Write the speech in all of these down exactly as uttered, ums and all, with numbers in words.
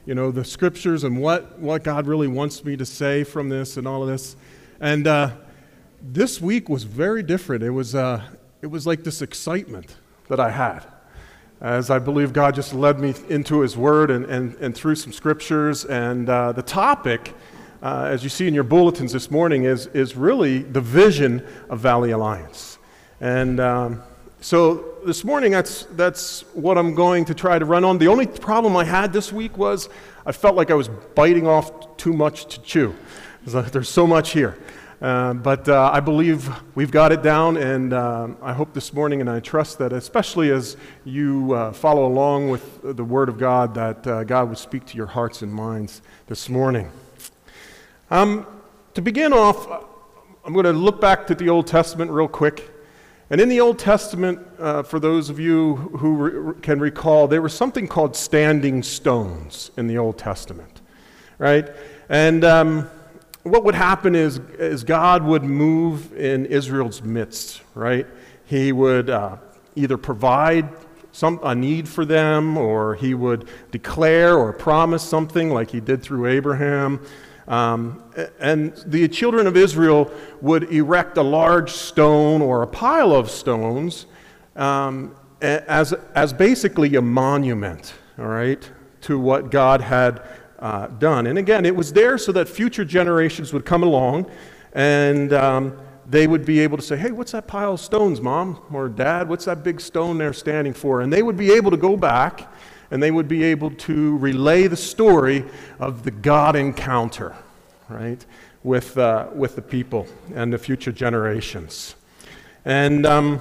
you know, the scriptures and what, what God really wants me to say from this and all of this. And uh, this week was very different. It was, uh, it was like this excitement that I had, as I believe God just led me into His Word and, and, and through some scriptures. And uh, the topic, uh, as you see in your bulletins this morning, is, is really the vision of Valley Alliance. And um, so this morning, that's, that's what I'm going to try to run on. The only problem I had this week was I felt like I was biting off too much to chew. There's so much here. Uh, but uh, I believe we've got it down, and uh, I hope this morning, and I trust that especially as you uh, follow along with the Word of God, that uh, God would speak to your hearts and minds this morning. Um, to begin off, I'm going to look back to the Old Testament real quick. And in the Old Testament, uh, for those of you who re- can recall, there was something called standing stones in the Old Testament, right? And um, what would happen is, is God would move in Israel's midst, right? He would uh, either provide some a need for them, or He would declare or promise something like He did through Abraham. Um, and the children of Israel would erect a large stone or a pile of stones um, as, as basically a monument, all right, to what God had Uh, done. And again, it was there so that future generations would come along and um, they would be able to say, hey, what's that pile of stones, Mom or Dad? What's that big stone there standing for? And they would be able to go back and they would be able to relay the story of the God encounter, right, with, uh, with the people and the future generations. And um,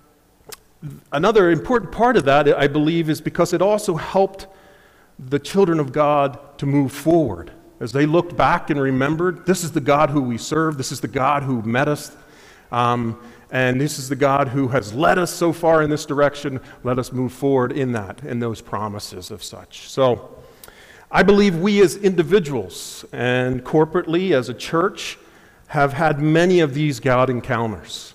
another important part of that, I believe, is because it also helped the children of God to move forward. As they looked back and remembered, this is the God who we serve, this is the God who met us, um, and this is the God who has led us so far in this direction. Let us move forward in that, in those promises of such. So, I believe we as individuals and corporately as a church have had many of these God encounters.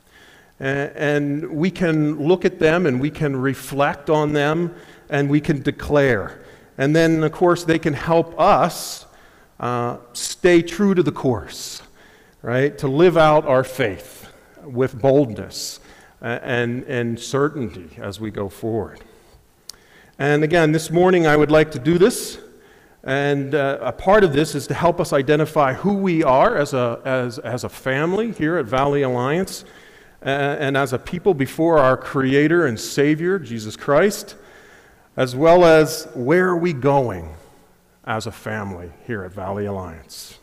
And we can look at them and we can reflect on them and we can declare. And then, of course, they can help us uh, stay true to the course, right? To live out our faith with boldness and, and certainty as we go forward. And again, this morning I would like to do this. And uh, a part of this is to help us identify who we are as a, as, as a family here at Valley Alliance uh, and as a people before our Creator and Savior, Jesus Christ, as well as where are we going as a family here at Valley Alliance.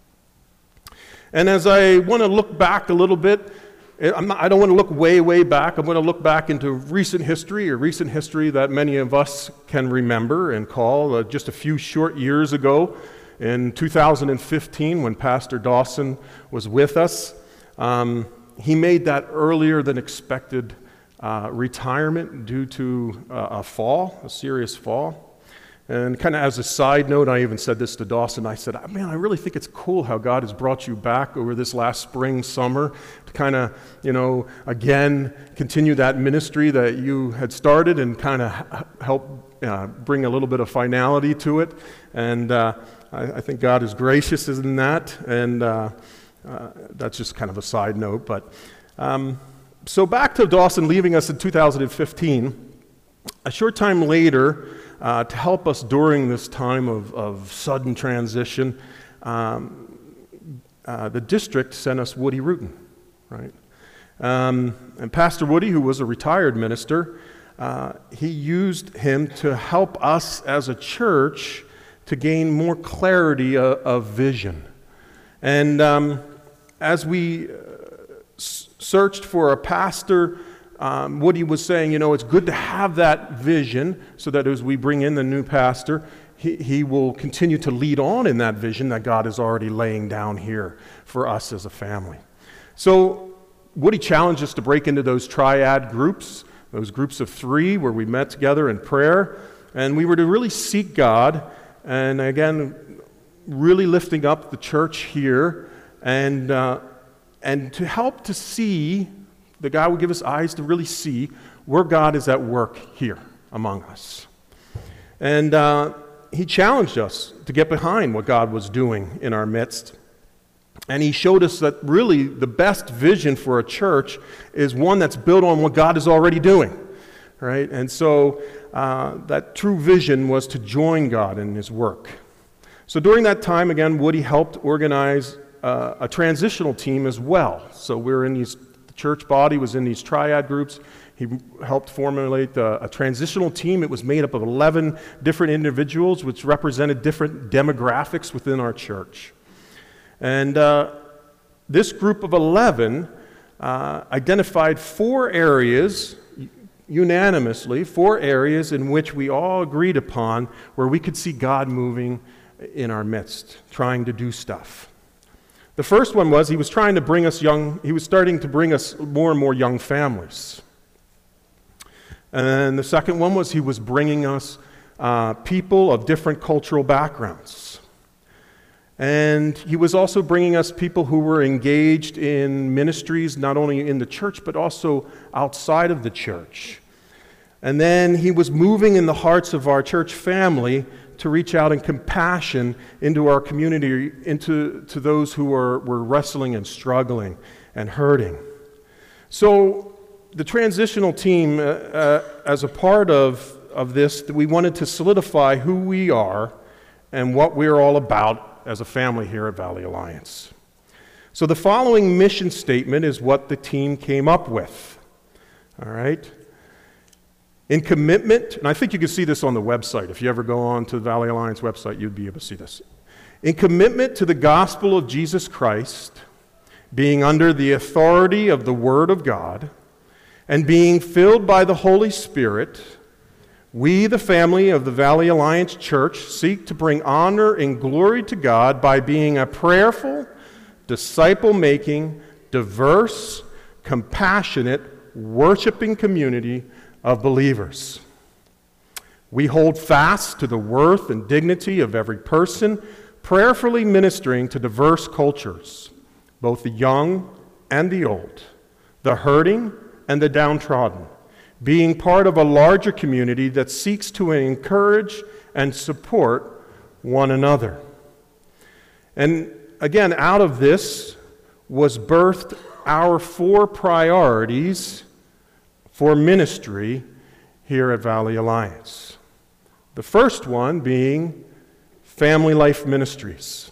And as I want to look back a little bit, I'm not, I don't want to look way, way back. I'm going to look back into recent history, or recent history that many of us can remember and call. Uh, just a few short years ago, in two thousand fifteen, when Pastor Dawson was with us, um, he made that earlier than expected Uh, retirement due to uh, a fall, a serious fall. And kind of as a side note, I even said this to Dawson. I said, man, I really think it's cool how God has brought you back over this last spring, summer, to kind of, you know, again, continue that ministry that you had started and kind of help uh, bring a little bit of finality to it. And uh, I, I think God is gracious in that. And uh, uh, that's just kind of a side note. But um, So back to Dawson leaving us in two thousand fifteen, a short time later, uh, to help us during this time of, of sudden transition, um, uh, the district sent us Woody Rutan, right? Um, and Pastor Woody, who was a retired minister, uh, he used him to help us as a church to gain more clarity of, of vision. And um, as we searched for a pastor, um, Woody was saying, you know, it's good to have that vision so that as we bring in the new pastor, he, he will continue to lead on in that vision that God is already laying down here for us as a family. So Woody challenged us to break into those triad groups, those groups of three where we met together in prayer, and we were to really seek God, and again, really lifting up the church here, and uh, And to help to see, that God would give us eyes to really see where God is at work here among us. And uh, he challenged us to get behind what God was doing in our midst. And he showed us that really the best vision for a church is one that's built on what God is already doing, right? And so uh, that true vision was to join God in his work. So during that time, again, Woody helped organize uh, a transitional team as well. So we were in these, the church body was in these triad groups. He helped formulate a, a transitional team. It was made up of eleven different individuals, which represented different demographics within our church. And uh, this group of eleven uh, identified four areas, unanimously, four areas in which we all agreed upon where we could see God moving in our midst, trying to do stuff. The first one was he was trying to bring us young, he was starting to bring us more and more young families. And the second one was he was bringing us uh, people of different cultural backgrounds. And he was also bringing us people who were engaged in ministries, not only in the church, but also outside of the church. And then he was moving in the hearts of our church family to reach out in compassion into our community, into to those who are, were wrestling and struggling and hurting. So the transitional team, uh, uh, as a part of, of this, we wanted to solidify who we are and what we're all about as a family here at Valley Alliance. So the following mission statement is what the team came up with. All right? In commitment, and I think you can see this on the website. If you ever go on to the Valley Alliance website, you'd be able to see this. In commitment to the gospel of Jesus Christ, being under the authority of the Word of God, and being filled by the Holy Spirit, we, the family of the Valley Alliance Church, seek to bring honor and glory to God by being a prayerful, disciple-making, diverse, compassionate, worshiping community of believers. We hold fast to the worth and dignity of every person, prayerfully ministering to diverse cultures, both the young and the old, the hurting and the downtrodden, being part of a larger community that seeks to encourage and support one another. And again, out of this was birthed our four priorities for ministry here at Valley Alliance. The first one being Family Life Ministries.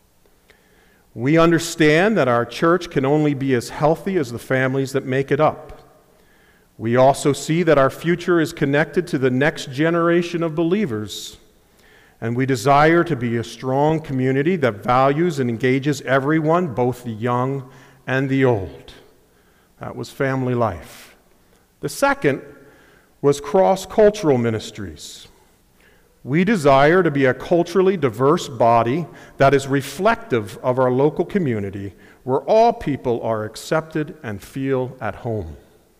We understand that our church can only be as healthy as the families that make it up. We also see that our future is connected to the next generation of believers, and we desire to be a strong community that values and engages everyone, both the young and the old. That was family life. The second was cross-cultural ministries. We desire to be a culturally diverse body that is reflective of our local community, where all people are accepted and feel at home.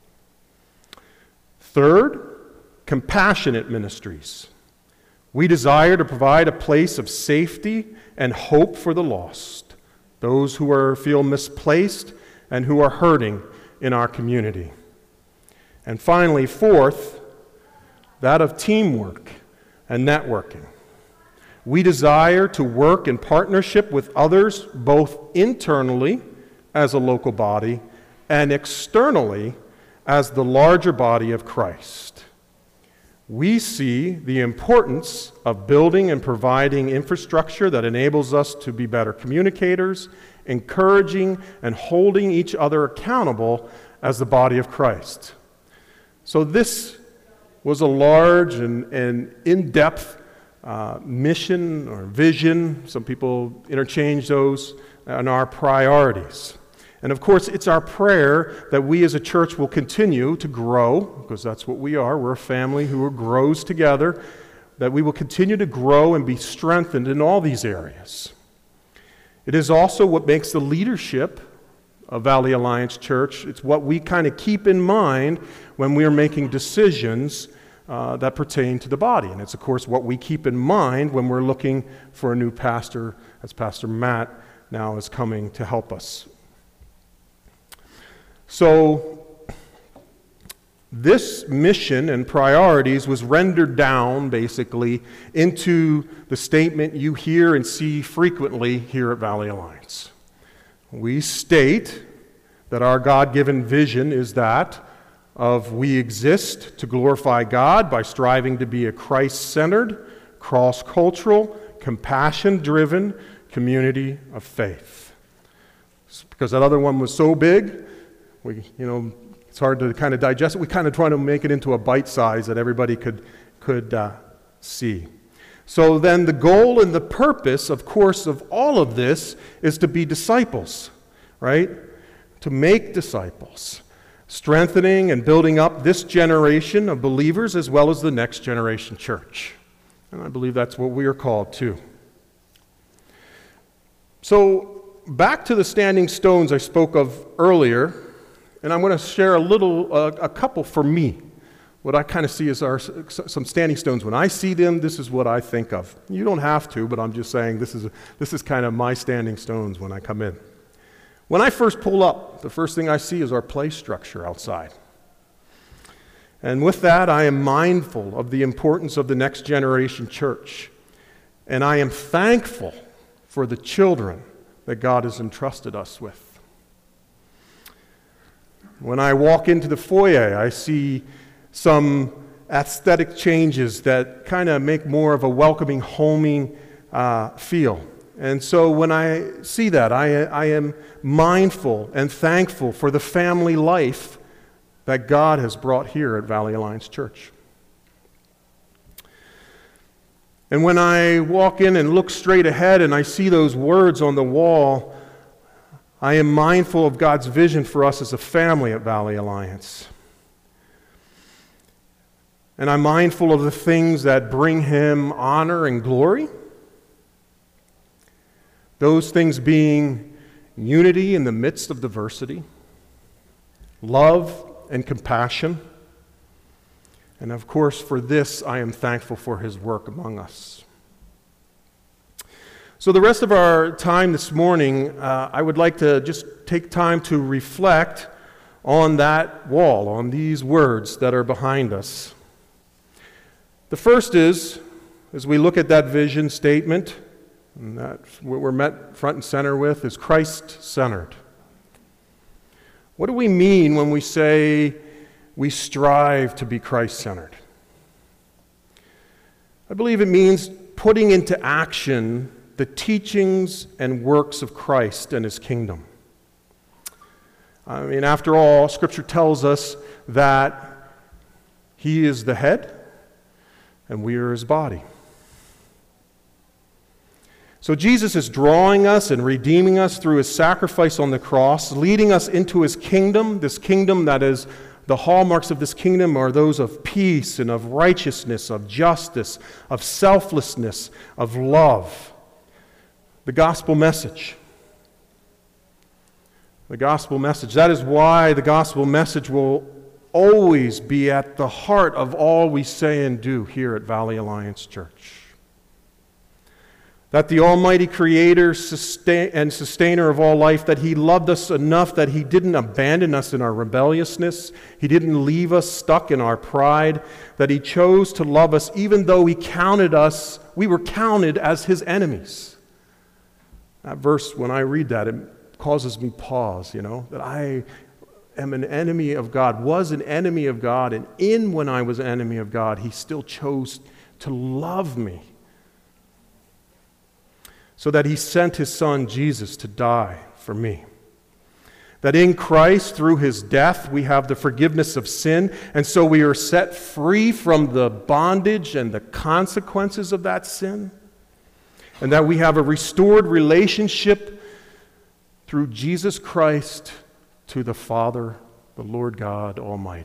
Third, compassionate ministries. We desire to provide a place of safety and hope for the lost, those who are, feel misplaced and who are hurting in our community. And finally, fourth, that of teamwork and networking. We desire to work in partnership with others, both internally as a local body and externally as the larger body of Christ. We see the importance of building and providing infrastructure that enables us to be better communicators, encouraging and holding each other accountable as the body of Christ. So this was a large and, and in-depth uh, mission or vision. Some people interchange those, and our priorities. And of course, it's our prayer that we as a church will continue to grow, because that's what we are. We're a family who grows together, that we will continue to grow and be strengthened in all these areas. It is also what makes the leadership of Valley Alliance Church, it's what we kind of keep in mind when we are making decisions uh, that pertain to the body. And it's, of course, what we keep in mind when we're looking for a new pastor, as Pastor Matt now is coming to help us. So, this mission and priorities was rendered down, basically, into the statement you hear and see frequently here at Valley Alliance. We state that our God-given vision is that of we exist to glorify God by striving to be a Christ-centered, cross-cultural, compassion-driven community of faith. Because that other one was so big, we, you know, it's hard to kind of digest it. We kind of try to make it into a bite size that everybody could, could uh, see. So then the goal and the purpose, of course, of all of this is to be disciples, right? To make disciples, strengthening and building up this generation of believers as well as the next generation church. And I believe that's what we are called to. So back to the standing stones I spoke of earlier. And I'm going to share a little, uh, a couple for me. What I kind of see as our, some standing stones. When I see them, this is what I think of. You don't have to, but I'm just saying this is, this is kind of my standing stones when I come in. When I first pull up, the first thing I see is our play structure outside. And with that, I am mindful of the importance of the next generation church. And I am thankful for the children that God has entrusted us with. When I walk into the foyer, I see some aesthetic changes that kind of make more of a welcoming, homing uh, feel. And so when I see that, I, I am mindful and thankful for the family life that God has brought here at Valley Alliance Church. And when I walk in and look straight ahead and I see those words on the wall, I am mindful of God's vision for us as a family at Valley Alliance. And I'm mindful of the things that bring Him honor and glory. Those things being unity in the midst of diversity, love and compassion. And of course, for this, I am thankful for His work among us. So the rest of our time this morning, uh, I would like to just take time to reflect on that wall, on these words that are behind us. The first is, as we look at that vision statement, and that's what we're met front and center with, is Christ-centered. What do we mean when we say we strive to be Christ-centered? I believe it means putting into action the teachings and works of Christ and His kingdom. I mean, after all, Scripture tells us that He is the head and we are His body. So Jesus is drawing us and redeeming us through His sacrifice on the cross, leading us into His kingdom, this kingdom that is, the hallmarks of this kingdom are those of peace and of righteousness, of justice, of selflessness, of love. The gospel message. The gospel message. That is why the gospel message will always be at the heart of all we say and do here at Valley Alliance Church. That the Almighty Creator sustain, and Sustainer of all life, that He loved us enough that He didn't abandon us in our rebelliousness. He didn't leave us stuck in our pride. That He chose to love us even though He counted us, we were counted as His enemies. That verse, when I read that, it causes me pause, you know, that I am an enemy of God, was an enemy of God, and in when I was an enemy of God, He still chose to love me. So that He sent His Son, Jesus, to die for me. That in Christ, through His death, we have the forgiveness of sin, and so we are set free from the bondage and the consequences of that sin. And that we have a restored relationship through Jesus Christ to the Father, the Lord God Almighty.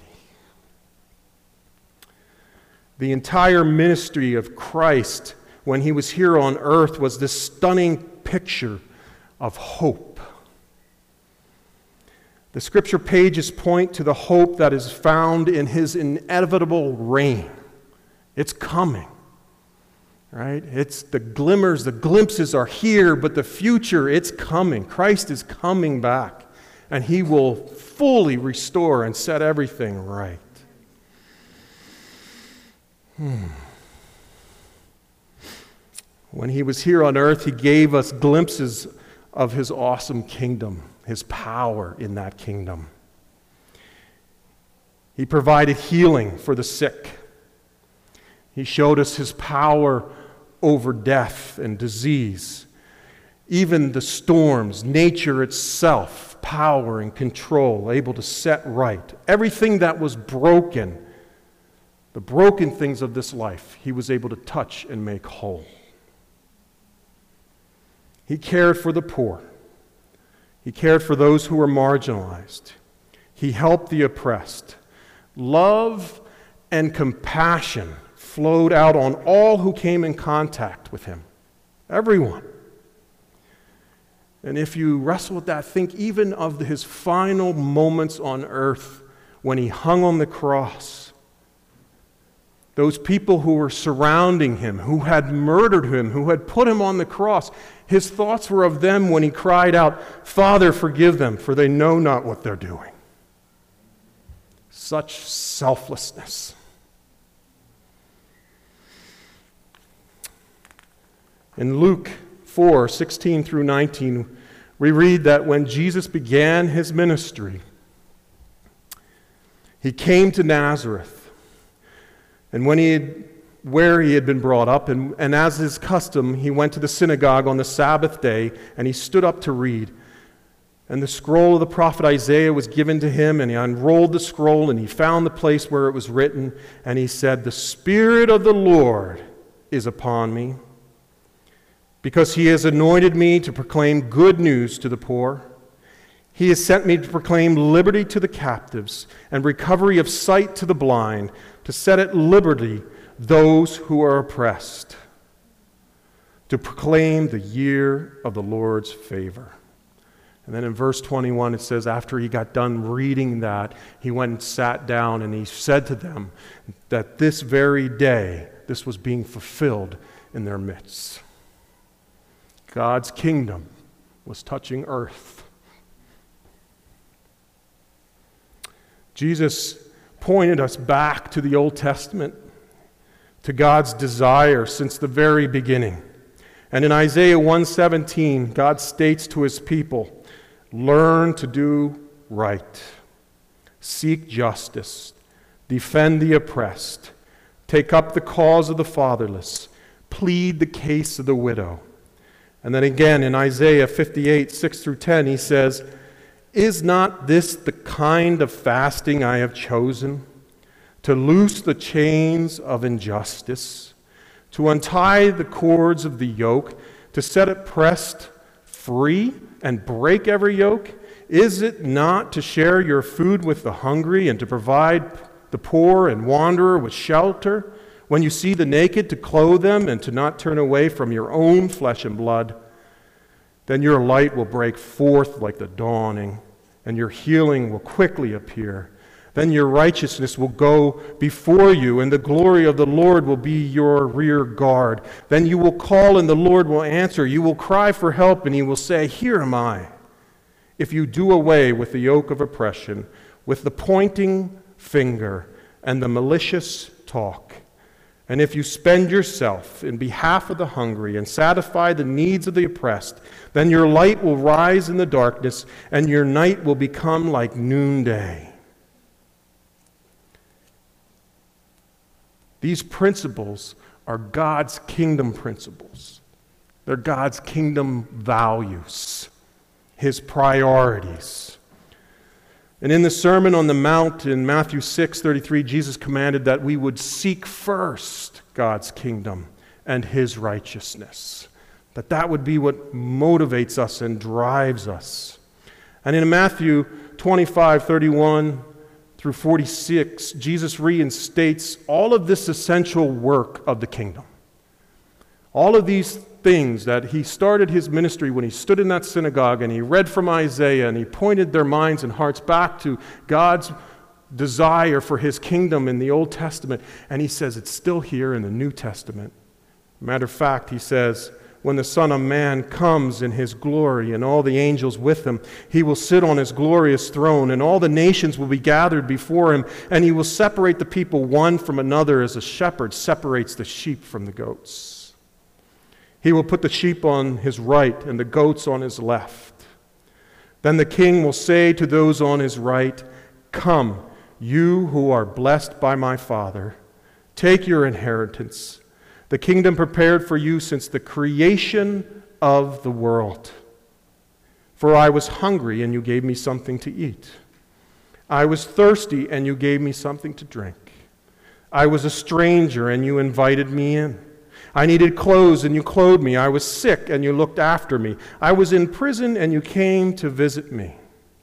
The entire ministry of Christ when He was here on earth was this stunning picture of hope. The scripture pages point to the hope that is found in His inevitable reign. It's coming. Right? It's the glimmers, the glimpses are here, but the future, it's coming. Christ is coming back, and He will fully restore and set everything right. Hmm. When he was here on earth, he gave us glimpses of his awesome kingdom, his power in that kingdom. He provided healing for the sick. He showed us his power over death and disease. Even the storms, nature itself, power and control, able to set right. Everything that was broken, the broken things of this life, he was able to touch and make whole. He cared for the poor. He cared for those who were marginalized. He helped the oppressed. Love and compassion flowed out on all who came in contact with him. Everyone. And if you wrestle with that, think even of his final moments on earth when he hung on the cross. Those people who were surrounding him, who had murdered him, who had put him on the cross, his thoughts were of them when he cried out, "Father, forgive them, for they know not what they're doing." Such selflessness. In Luke four, sixteen through nineteen, we read that when Jesus began his ministry, he came to Nazareth, and when he had, where he had been brought up, and, and as his custom, he went to the synagogue on the Sabbath day, and he stood up to read. And the scroll of the prophet Isaiah was given to him, and he unrolled the scroll, and he found the place where it was written, and he said, "The Spirit of the Lord is upon me, because he has anointed me to proclaim good news to the poor. He has sent me to proclaim liberty to the captives and recovery of sight to the blind, to set at liberty those who are oppressed, to proclaim the year of the Lord's favor." And then in verse twenty-one it says, after he got done reading that, he went and sat down and he said to them that this very day this was being fulfilled in their midst. God's kingdom was touching earth. Jesus pointed us back to the Old Testament, to God's desire since the very beginning. And in Isaiah one seventeen, God states to his people, "Learn to do right, seek justice, defend the oppressed, take up the cause of the fatherless, plead the case of the widow." And then again in Isaiah fifty-eight, six through ten, he says, "Is not this the kind of fasting I have chosen? To loose the chains of injustice, to untie the cords of the yoke, to set oppressed free and break every yoke? Is it not to share your food with the hungry and to provide the poor and wanderer with shelter? When you see the naked, to clothe them and to not turn away from your own flesh and blood? Then your light will break forth like the dawning, and your healing will quickly appear. Then your righteousness will go before you, and the glory of the Lord will be your rear guard. Then you will call, and the Lord will answer. You will cry for help, and he will say, 'Here am I.' If you do away with the yoke of oppression, with the pointing finger and the malicious talk, and if you spend yourself in behalf of the hungry and satisfy the needs of the oppressed, then your light will rise in the darkness, and your night will become like noonday." These principles are God's kingdom principles. They're God's kingdom values, his priorities. And in the Sermon on the Mount in Matthew six thirty-three, Jesus commanded that we would seek first God's kingdom and his righteousness. That that would be what motivates us and drives us. And in Matthew twenty-five thirty-one through forty-six, Jesus reinstates all of this essential work of the kingdom. All of these things that he started his ministry when he stood in that synagogue and he read from Isaiah and he pointed their minds and hearts back to God's desire for his kingdom in the Old Testament. And he says it's still here in the New Testament. Matter of fact, he says, when the Son of Man comes in his glory and all the angels with him. He will sit on his glorious throne, and all the nations will be gathered before him, and he will separate the people one from another as a shepherd separates the sheep from the goats. He will put the sheep on his right and the goats on his left. Then the king will say to those on his right, "Come, you who are blessed by my Father, take your inheritance, the kingdom prepared for you since the creation of the world. For I was hungry, and you gave me something to eat. I was thirsty, and you gave me something to drink. I was a stranger, and you invited me in. I needed clothes, and you clothed me. I was sick, and you looked after me. I was in prison, and you came to visit me."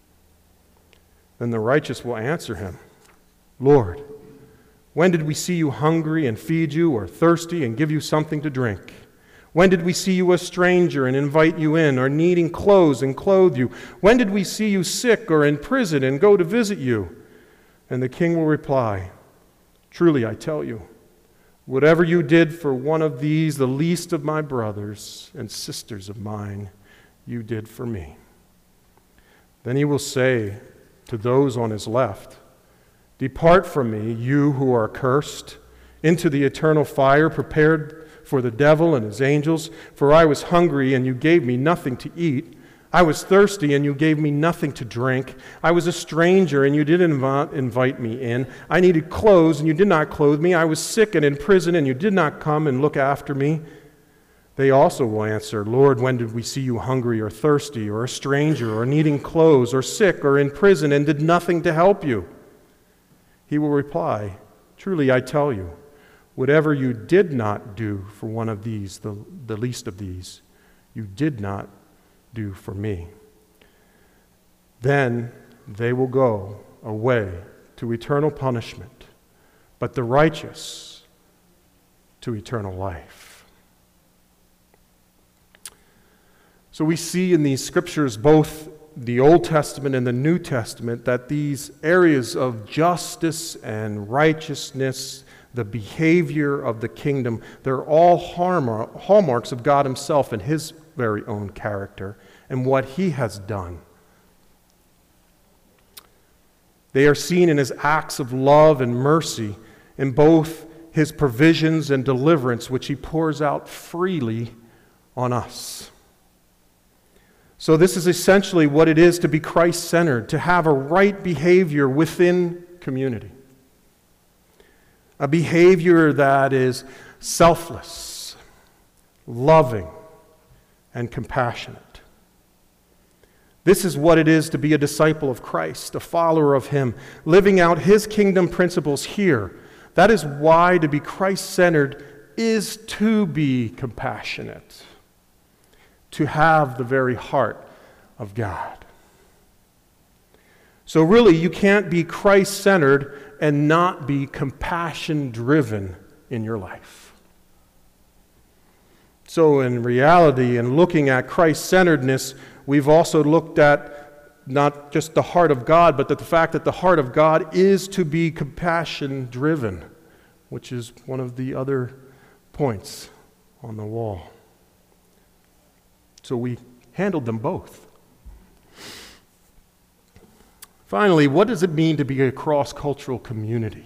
Then the righteous will answer him, "Lord, when did we see you hungry and feed you, or thirsty and give you something to drink? When did we see you a stranger and invite you in, or needing clothes and clothe you? When did we see you sick or in prison and go to visit you?" And the king will reply, "Truly I tell you, whatever you did for one of these, the least of my brothers and sisters of mine, you did for me." Then he will say to those on his left, "Depart from me, you who are cursed, into the eternal fire prepared for the devil and his angels. For I was hungry, and you gave me nothing to eat. I was thirsty, and you gave me nothing to drink. I was a stranger, and you didn't invi- invite me in. I needed clothes, and you did not clothe me. I was sick and in prison, and you did not come and look after me." They also will answer, "Lord, when did we see you hungry or thirsty, or a stranger, or needing clothes, or sick, or in prison, and did nothing to help you?" He will reply, "Truly I tell you, whatever you did not do for one of these, the, the least of these, you did not do for me." Then they will go away to eternal punishment, but the righteous to eternal life. So we see in these scriptures, both the Old Testament and the New Testament, that these areas of justice and righteousness, the behavior of the kingdom, they're all hallmarks of God himself and his very own character and what he has done. They are seen in his acts of love and mercy, in both his provisions and deliverance, which he pours out freely on us. So this is essentially what it is to be Christ-centered, to have a right behavior within community. A behavior that is selfless, loving, and compassionate. This is what it is to be a disciple of Christ, a follower of him, living out his kingdom principles here. That is why to be Christ-centered is to be compassionate, to have the very heart of God. So really, you can't be Christ-centered and not be compassion-driven in your life. So in reality, in looking at Christ-centeredness, we've also looked at not just the heart of God, but that the fact that the heart of God is to be compassion-driven, which is one of the other points on the wall. So we handled them both. Finally, what does it mean to be a cross-cultural community?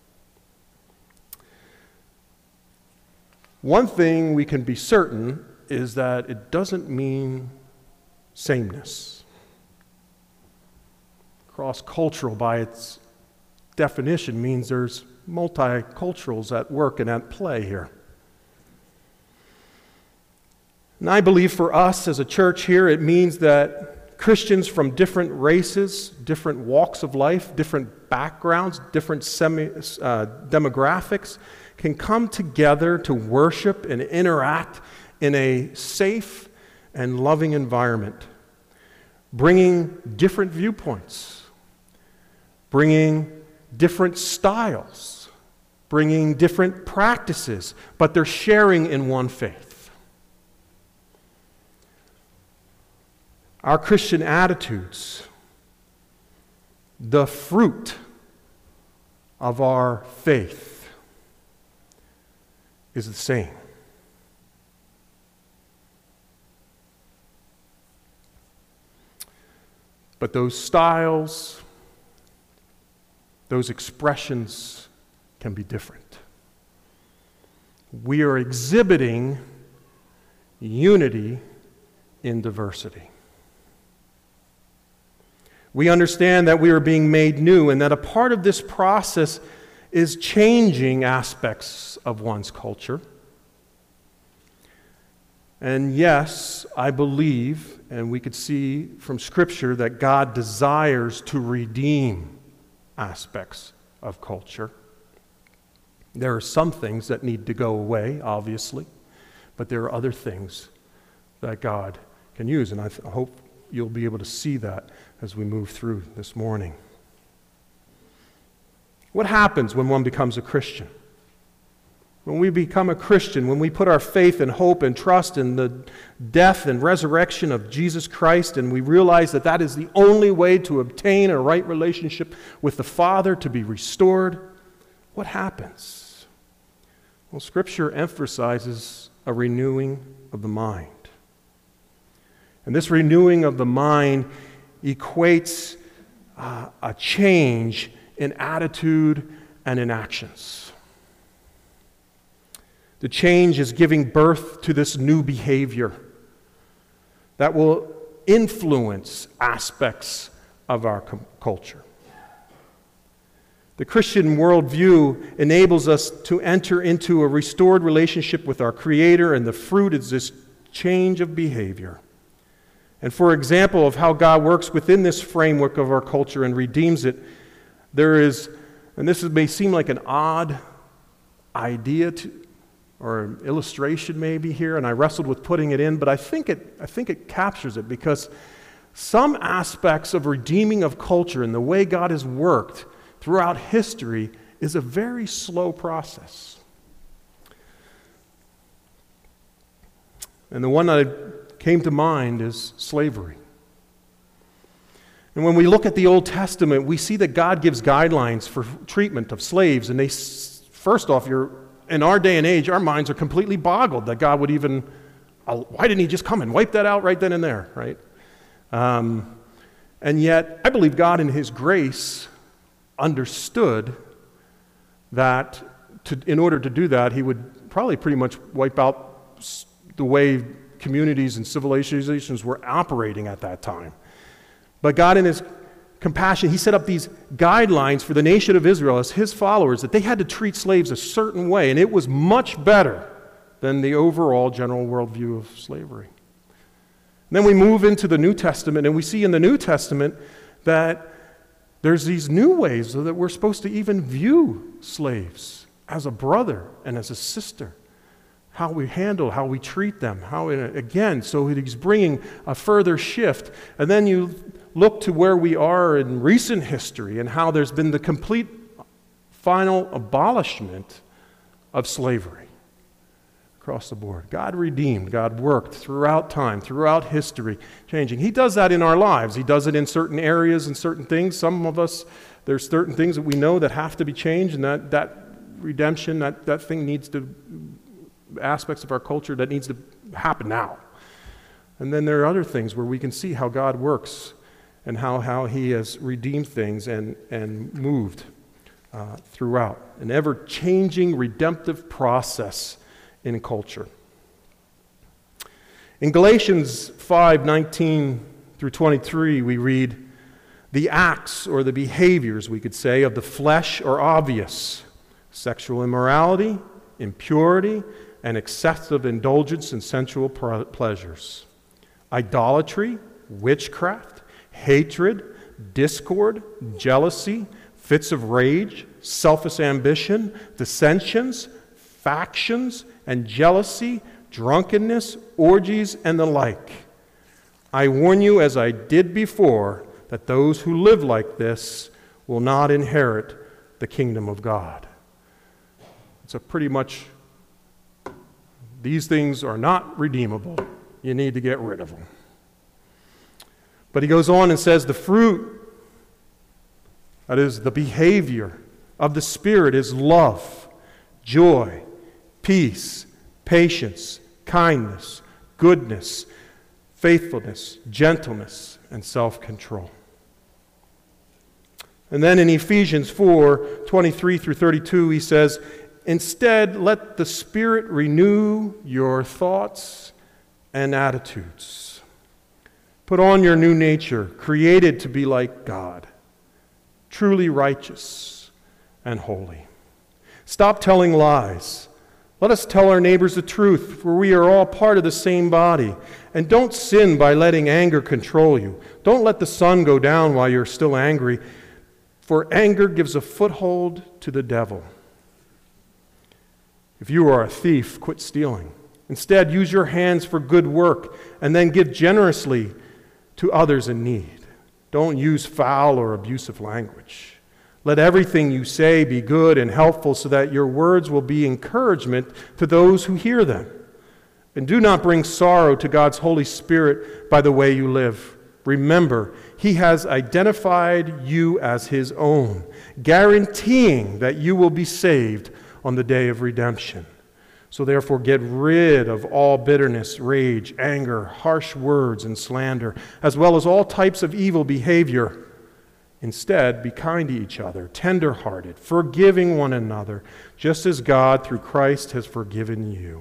One thing we can be certain is that it doesn't mean sameness. Cross-cultural, by its definition, means there's multiculturals at work and at play here. And I believe for us as a church here, it means that Christians from different races, different walks of life, different backgrounds, different semi, uh, demographics can come together to worship and interact in a safe and loving environment, bringing different viewpoints, bringing different styles, bringing different practices, but they're sharing in one faith. Our Christian attitudes, the fruit of our faith, is the same. But those styles, those expressions can be different. We are exhibiting unity in diversity. We understand that we are being made new and that a part of this process is changing aspects of one's culture. And yes, I believe, and we could see from Scripture, that God desires to redeem aspects of culture. There are some things that need to go away, obviously, but there are other things that God can use, and I th- hope you'll be able to see that as we move through this morning. What happens when one becomes a Christian? When we become a Christian, when we put our faith and hope and trust in the death and resurrection of Jesus Christ, and we realize that that is the only way to obtain a right relationship with the Father, to be restored, what happens? Well, Scripture emphasizes a renewing of the mind. And this renewing of the mind equates uh, a change in attitude and in actions. The change is giving birth to this new behavior that will influence aspects of our com- culture. The Christian worldview enables us to enter into a restored relationship with our Creator, and the fruit is this change of behavior. And for example of how God works within this framework of our culture and redeems it, there is, and this may seem like an odd idea to, or an illustration maybe here, and I wrestled with putting it in, but I think it, I think it captures it, because some aspects of redeeming of culture and the way God has worked throughout history is a very slow process. And the one that came to mind is slavery. And when we look at the Old Testament, we see that God gives guidelines for treatment of slaves, and they, first off, you're in our day and age, our minds are completely boggled that God would even, why didn't he just come and wipe that out right then and there, right? Um, and yet, I believe God in his grace understood that to, in order to do that, he would probably pretty much wipe out the way communities and civilizations were operating at that time. But God in his compassion, he set up these guidelines for the nation of Israel as his followers, that they had to treat slaves a certain way, and it was much better than the overall general worldview of slavery. And then we move into the New Testament, and we see in the New Testament that there's these new ways that we're supposed to even view slaves as a brother and as a sister. How we handle, how we treat them, how, again, so he's bringing a further shift. And then you look to where we are in recent history and how there's been the complete final abolishment of slavery across the board. God redeemed, God worked throughout time, throughout history, changing. He does that in our lives. He does it in certain areas and certain things. Some of us, there's certain things that we know that have to be changed, and that, that redemption, that, that thing needs to, aspects of our culture that needs to happen now. And then there are other things where we can see how God works and how, how he has redeemed things and, and moved uh, throughout. An ever-changing redemptive process in culture. In Galatians five nineteen through twenty-three, we read, "The acts or the behaviors, we could say, of the flesh are obvious: sexual immorality, impurity, and excessive indulgence in sensual pleasures, idolatry, witchcraft, hatred, discord, jealousy, fits of rage, selfish ambition, dissensions, factions, and jealousy, drunkenness, orgies, and the like. I warn you, as I did before, that those who live like this will not inherit the kingdom of God." It's a pretty much, these things are not redeemable. You need to get rid of them. But he goes on and says the fruit, that is the behavior of the Spirit, is love, joy, peace, patience, kindness, goodness, faithfulness, gentleness, and self-control. And then in Ephesians four, twenty-three through thirty-two, he says, instead, let the Spirit renew your thoughts and attitudes. Put on your new nature, created to be like God, truly righteous and holy. Stop telling lies. Let us tell our neighbors the truth, for we are all part of the same body. And don't sin by letting anger control you. Don't let the sun go down while you're still angry, for anger gives a foothold to the devil. If you are a thief, quit stealing. Instead, use your hands for good work, and then give generously to others in need. Don't use foul or abusive language. Let everything you say be good and helpful so that your words will be encouragement to those who hear them. And do not bring sorrow to God's Holy Spirit by the way you live. Remember, He has identified you as His own, guaranteeing that you will be saved on the day of redemption. So therefore get rid of all bitterness, rage, anger, harsh words, and slander, as well as all types of evil behavior. Instead, be kind to each other, tender-hearted, forgiving one another, just as God, through Christ, has forgiven you.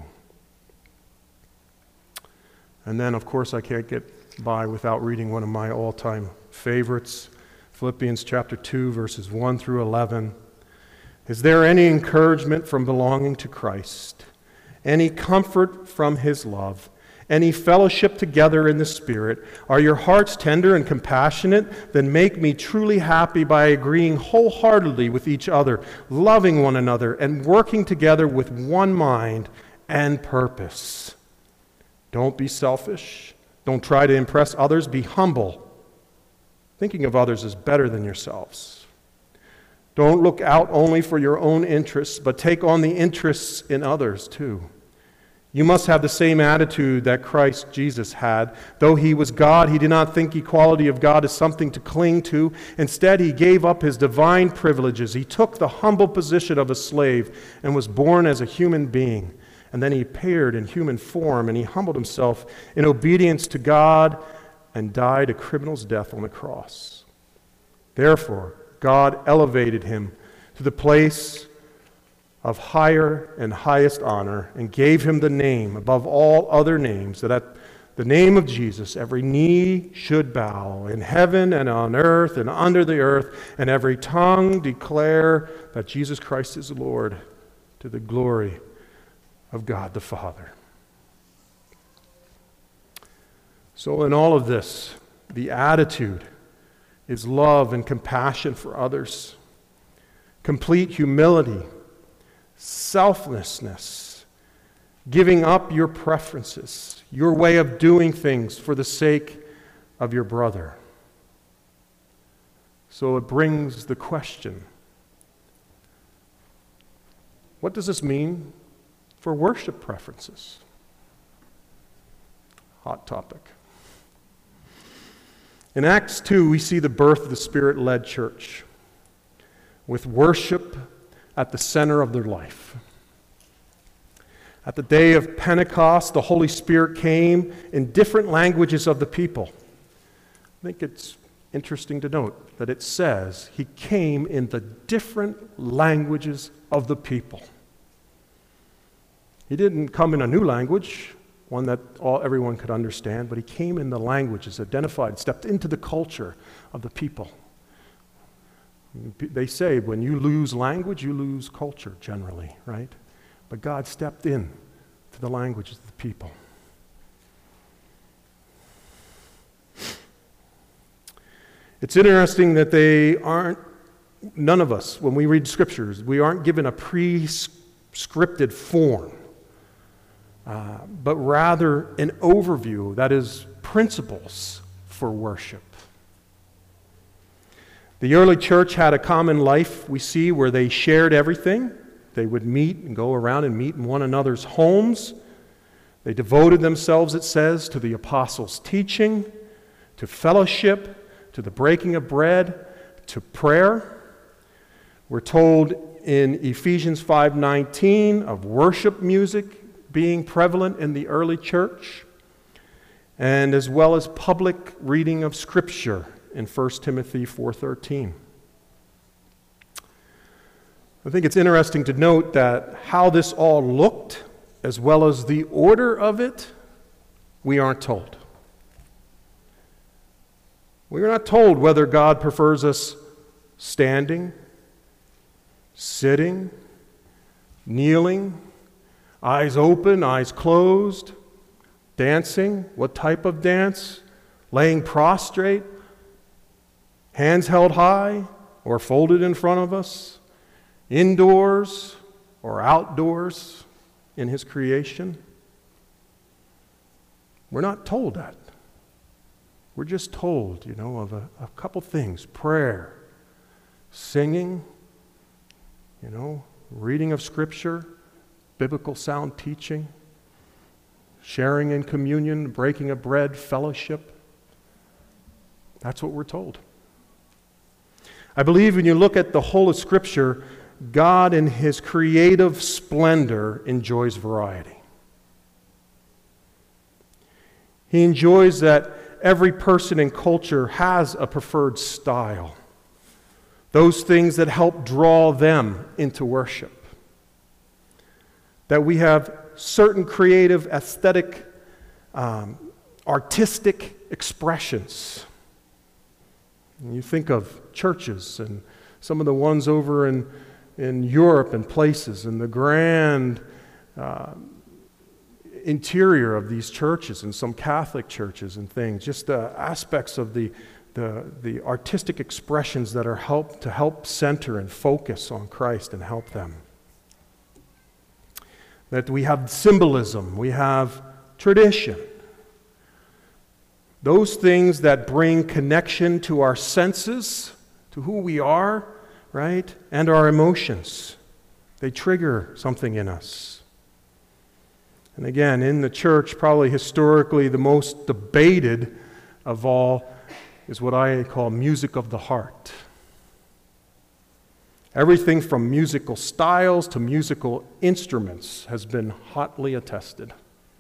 And then, of course, I can't get by without reading one of my all-time favorites, Philippians chapter two, verses one through eleven. Is there any encouragement from belonging to Christ? Any comfort from His love? Any fellowship together in the Spirit? Are your hearts tender and compassionate? Then make me truly happy by agreeing wholeheartedly with each other, loving one another, and working together with one mind and purpose. Don't be selfish. Don't try to impress others. Be humble. Thinking of others is better than yourselves. Don't look out only for your own interests, but take on the interests in others too. You must have the same attitude that Christ Jesus had. Though He was God, He did not think equality of God as something to cling to. Instead, He gave up His divine privileges. He took the humble position of a slave and was born as a human being. And then He appeared in human form, and He humbled Himself in obedience to God and died a criminal's death on the cross. Therefore, God elevated Him to the place of higher and highest honor and gave Him the name above all other names, that at the name of Jesus every knee should bow in heaven and on earth and under the earth, and every tongue declare that Jesus Christ is Lord, to the glory of God the Father. So in all of this, the attitude is love and compassion for others, complete humility, selflessness, giving up your preferences, your way of doing things for the sake of your brother. So it brings the question, what does this mean for worship preferences? Hot topic. In Acts two, we see the birth of the Spirit-led church, with worship at the center of their life. At the day of Pentecost, the Holy Spirit came in different languages of the people. I think it's interesting to note that it says He came in the different languages of the people. He didn't come in a new language, one that all everyone could understand, but He came in the languages, identified, stepped into the culture of the people. They say when you lose language, you lose culture generally, right? But God stepped in to the languages of the people. It's interesting that they aren't, none of us, when we read scriptures, we aren't given a pre-scripted form. Uh, but rather an overview, that is, principles for worship. The early church had a common life, we see, where they shared everything. They would meet and go around and meet in one another's homes. They devoted themselves, it says, to the apostles' teaching, to fellowship, to the breaking of bread, to prayer. We're told in Ephesians five nineteen of worship music being prevalent in the early church, and as well as public reading of Scripture in First Timothy four thirteen. I think it's interesting to note that how this all looked, as well as the order of it, we aren't told. We are not told whether God prefers us standing, sitting, kneeling, eyes open, eyes closed, dancing, what type of dance, laying prostrate, hands held high or folded in front of us, indoors or outdoors in His creation. We're not told that. We're just told, you know, of a, a couple things: prayer, singing, you know, reading of Scripture, biblical sound teaching, sharing in communion, breaking of bread, fellowship. That's what we're told. I believe when you look at the whole of Scripture, God in His creative splendor enjoys variety. He enjoys that every person and culture has a preferred style. Those things that help draw them into worship. That we have certain creative, aesthetic, um, artistic expressions. And you think of churches and some of the ones over in, in Europe and places, and the grand uh, interior of these churches and some Catholic churches and things, just uh, aspects of the, the, the artistic expressions that are help to help center and focus on Christ and help them. That we have symbolism, we have tradition. Those things that bring connection to our senses, to who we are, right? And our emotions. They trigger something in us. And again, in the church, probably historically the most debated of all is what I call music of the heart. Everything from musical styles to musical instruments has been hotly attested.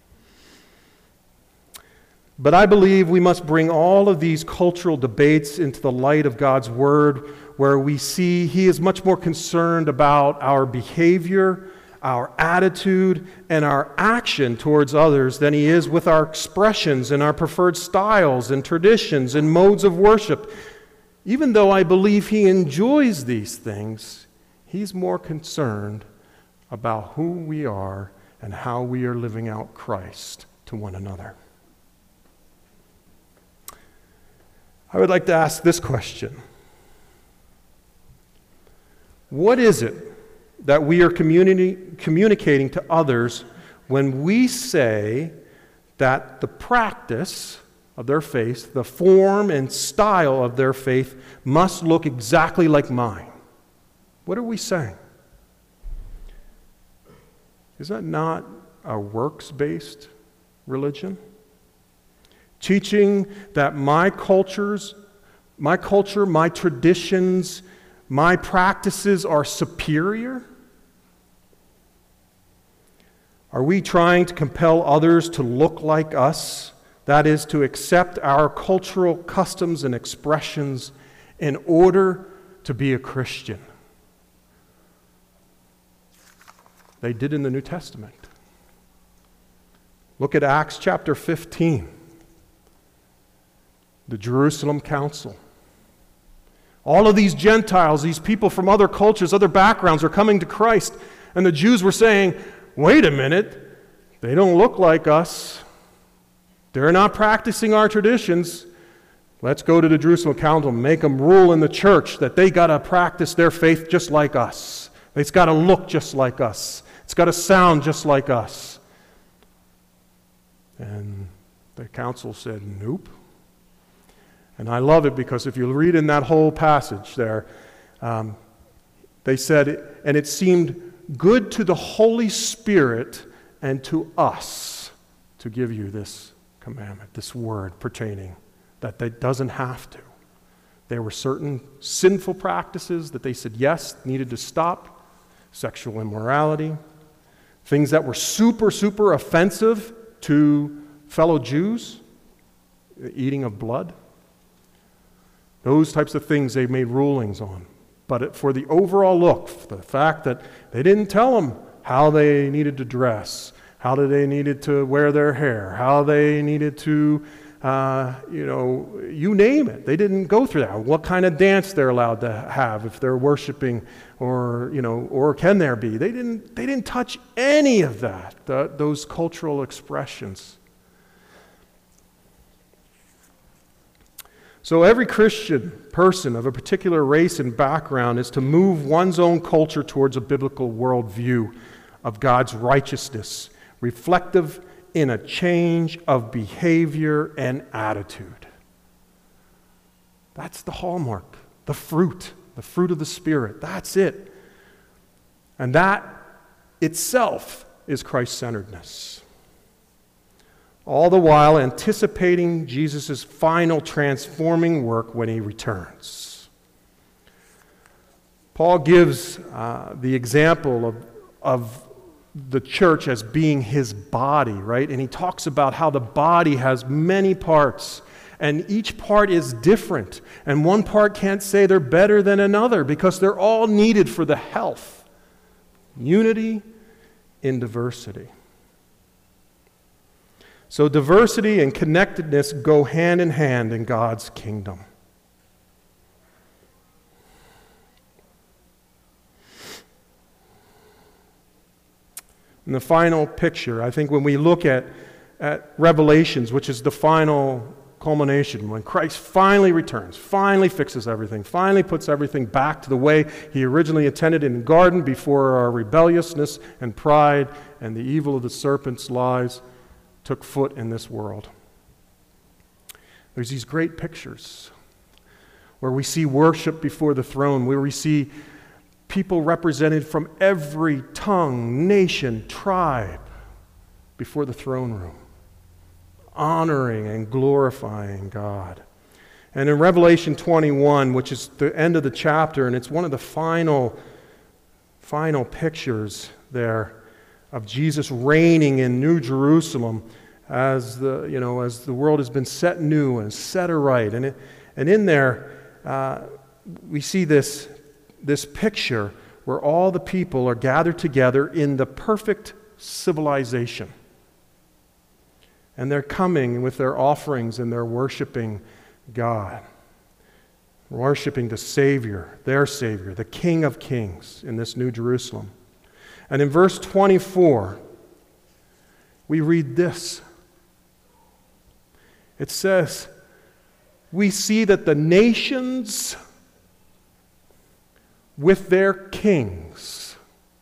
But I believe we must bring all of these cultural debates into the light of God's Word, where we see He is much more concerned about our behavior, our attitude, and our action towards others than He is with our expressions and our preferred styles and traditions and modes of worship. Even though I believe He enjoys these things, He's more concerned about who we are and how we are living out Christ to one another. I would like to ask this question. What is it that we are communi- communicating to others when we say that the practice of their faith, the form and style of their faith, must look exactly like mine? What are we saying? Is that not a works-based religion? Teaching that my cultures, my culture, my traditions, my practices are superior? Are we trying to compel others to look like us? That is, to accept our cultural customs and expressions in order to be a Christian? They did in the New Testament. Look at Acts chapter fifteen. The Jerusalem Council. All of these Gentiles, these people from other cultures, other backgrounds are coming to Christ. And the Jews were saying, wait a minute, they don't look like us. They're not practicing our traditions. Let's go to the Jerusalem Council and make them rule in the church that they got to practice their faith just like us. It's got to look just like us. It's got to sound just like us. And the council said, nope. And I love it because if you read in that whole passage there, um, they said, and it seemed good to the Holy Spirit and to us to give you this commandment, this word pertaining, that they doesn't have to. There were certain sinful practices that they said, yes, needed to stop, sexual immorality, things that were super, super offensive to fellow Jews, the eating of blood. Those types of things they made rulings on. but it, for the overall look, for the fact that they didn't tell them how they needed to dress, how they needed to wear their hair, how they needed to, uh, you know, you name it. They didn't go through that. What kind of dance they're allowed to have if they're worshiping, or, you know, or can there be? They didn't, they didn't touch any of that, the, those cultural expressions. So every Christian person of a particular race and background is to move one's own culture towards a biblical worldview of God's righteousness, reflective in a change of behavior and attitude. That's the hallmark, the fruit, the fruit of the Spirit. That's it. And that itself is Christ-centeredness. All the while anticipating Jesus' final transforming work when he returns. Paul gives uh, the example of, of the church as being his body, right? And he talks about how the body has many parts, and each part is different. And one part can't say they're better than another because they're all needed for the health. Unity in diversity. So diversity and connectedness go hand in hand in God's kingdom. In the final picture, I think when we look at, at Revelations, which is the final culmination, when Christ finally returns, finally fixes everything, finally puts everything back to the way he originally intended in the garden before our rebelliousness and pride and the evil of the serpent's lies took foot in this world. There's these great pictures where we see worship before the throne, where we see people represented from every tongue, nation, tribe before the throne room, honoring and glorifying God. And in Revelation twenty-one, which is the end of the chapter, and it's one of the final, final pictures there of Jesus reigning in New Jerusalem as the, you know, as the world has been set new and set aright. And, it, and in there, uh, we see this, this picture where all the people are gathered together in the perfect civilization. And they're coming with their offerings and they're worshiping God. Worshiping the Savior, their Savior, the King of Kings in this New Jerusalem. And in verse twenty-four, we read this. It says, we see that the nations with their kings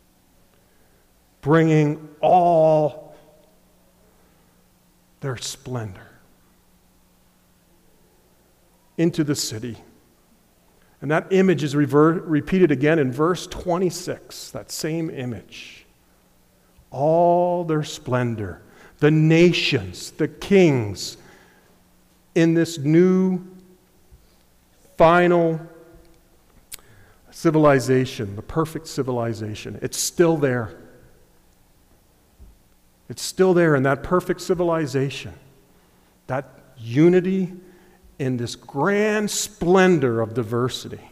bringing all their splendor into the city. And that image is rever- repeated again in verse twenty-six, that same image. All their splendor, the nations, the kings, in this new, final civilization, the perfect civilization. It's still there. It's still there in that perfect civilization. That unity in this grand splendor of diversity.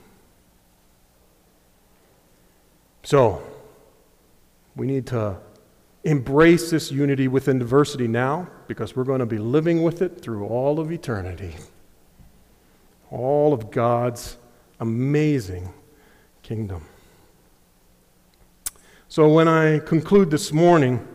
So, we need to embrace this unity within diversity now, because we're going to be living with it through all of eternity. All of God's amazing kingdom. So when I conclude this morning,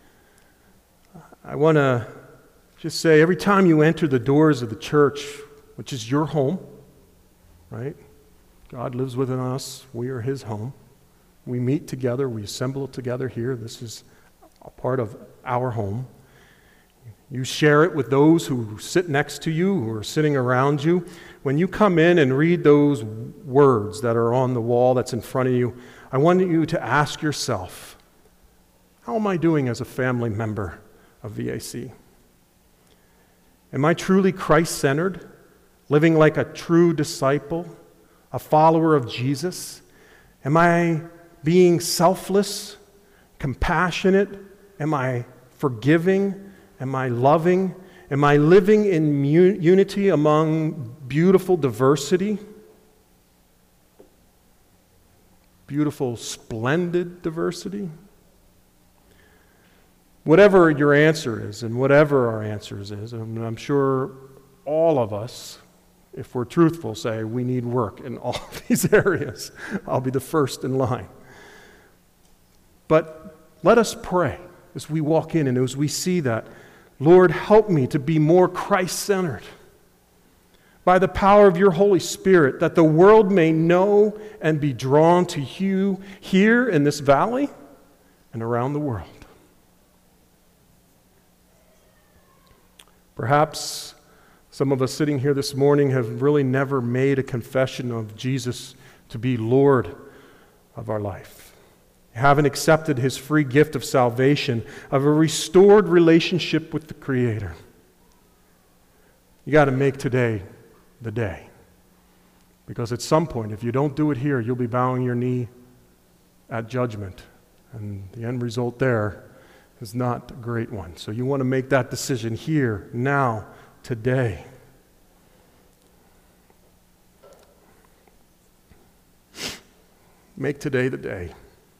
I want to just say, every time you enter the doors of the church, which is your home, right? God lives within us. We are his home. We meet together. We assemble together here. This is a part of our home. You share it with those who sit next to you, who are sitting around you. When you come in and read those words that are on the wall that's in front of you, I want you to ask yourself, how am I doing as a family member of V A C? Am I truly Christ-centered, living like a true disciple, a follower of Jesus? Am I being selfless, compassionate? Am I forgiving? Am I loving? Am I living in mu- unity among beautiful diversity? beautiful, splendid diversity? Whatever your answer is, and whatever our answers is, and I'm sure all of us, if we're truthful, say we need work in all of these areas. I'll be the first in line. But let us pray as we walk in and as we see that, Lord, help me to be more Christ-centered by the power of your Holy Spirit, that the world may know and be drawn to you here in this valley and around the world. Perhaps some of us sitting here this morning have really never made a confession of Jesus to be Lord of our life. You haven't accepted his free gift of salvation, of a restored relationship with the Creator. You got to make today the day. Because at some point, if you don't do it here, you'll be bowing your knee at judgment. And the end result there is not a great one. So you want to make that decision here, now, today. Make today the day.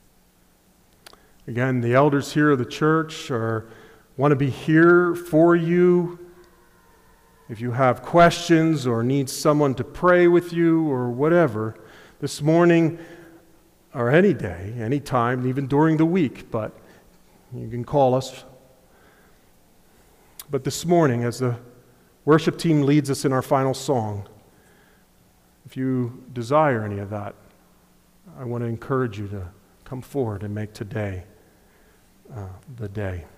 Again, the elders here of the church are want to be here for you. If you have questions or need someone to pray with you or whatever, this morning or any day, any time, even during the week, but you can call us. But this morning, as the worship team leads us in our final song, if you desire any of that, I want to encourage you to come forward and make today uh, the day.